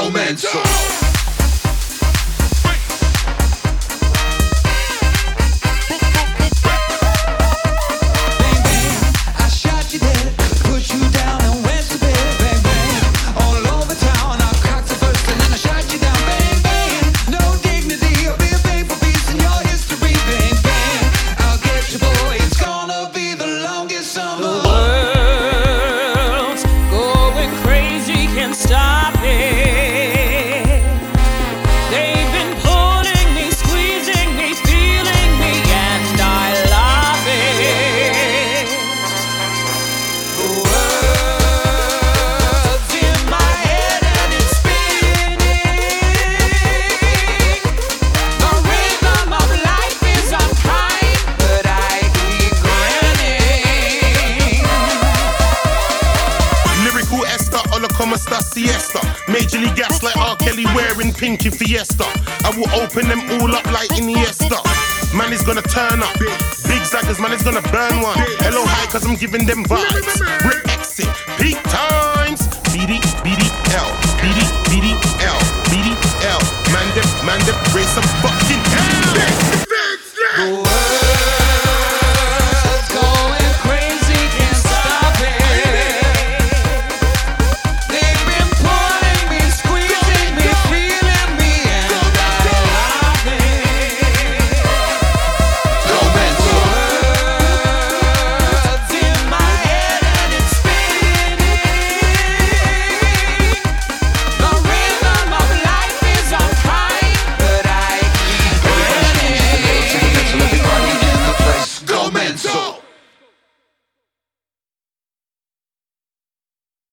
mental. Siesta, majorly gas like R. Kelly wearing Pinky Fiesta. I will open them all up like Iniesta. Man is gonna turn up. Big zaggers, man is gonna burn one. Hello, hi, cause I'm giving them vibes. Rip exit, peak times. BD, BDL, BD, BDL, BDL. Man them, raise some fuck.